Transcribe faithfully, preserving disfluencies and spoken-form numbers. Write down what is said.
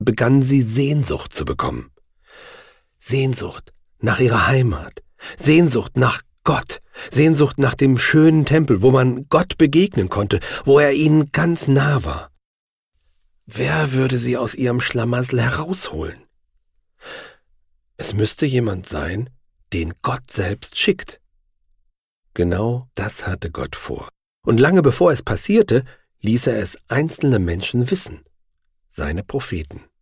begann sie Sehnsucht zu bekommen. Sehnsucht nach ihrer Heimat, Sehnsucht nach Gott, Sehnsucht nach dem schönen Tempel, wo man Gott begegnen konnte, wo er ihnen ganz nah war. Wer würde sie aus ihrem Schlamassel herausholen? Es müsste jemand sein, den Gott selbst schickt. Genau das hatte Gott vor. Und lange bevor es passierte, ließ er es einzelne Menschen wissen, seine Propheten.